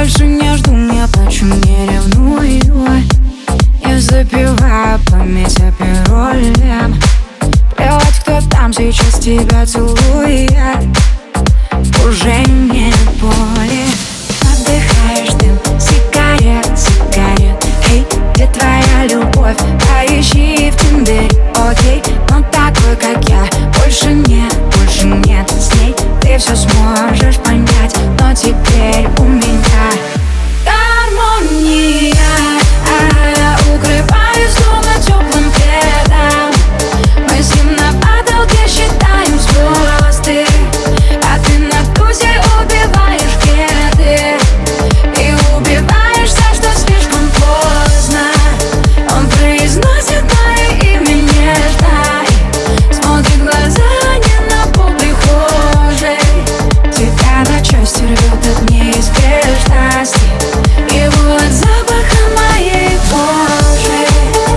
больше не жду, не плачу, не ревную. Я запиваю память аперолем. Плевать, кто там сейчас тебя целует, уже нет боли. Отдыхаешь, дым, сигарет, сигарет. Эй, где твоя любовь? Поищи в Тиндере, окей. Но такой, как я, больше нет с ней. Ты все сможешь понять, но теперь у меня гармония. Укрываюсь дома теплым пледом. Мы с ним на потолке считаем звезды, а ты на тузе убиваешь кеды. И убиваешься, что слишком поздно. Он произносит мое имя нежно, смотрит в глаза не на полприхожей. Тебя на части рвет от неизбежности, его от запаха моей кожи.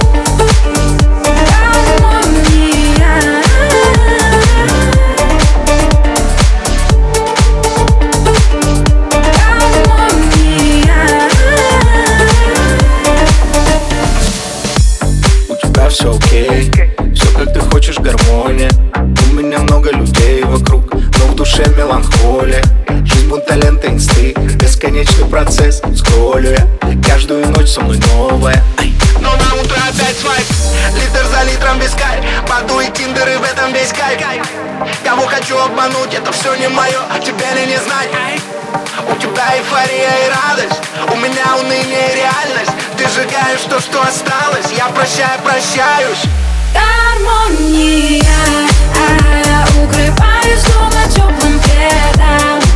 Гармония. У тебя все окей, все как ты хочешь, гармония. У меня много людей вокруг, но в душе меланхолия. Жизнь будто лента инсты, бесконечный процесс. Скроллю я, каждую ночь со мной новая. Но на утро опять свайп, литр за литром без кайф. Баду и тиндер, и в этом весь кайф. Кого хочу обмануть, это все не мое, а тебя ли не знать. У тебя эйфория и радость, у меня уныние и реальность. Ты сжигаешь то, что осталось, я прощаюсь. Гармония. Укрываюсь дома теплым пледом.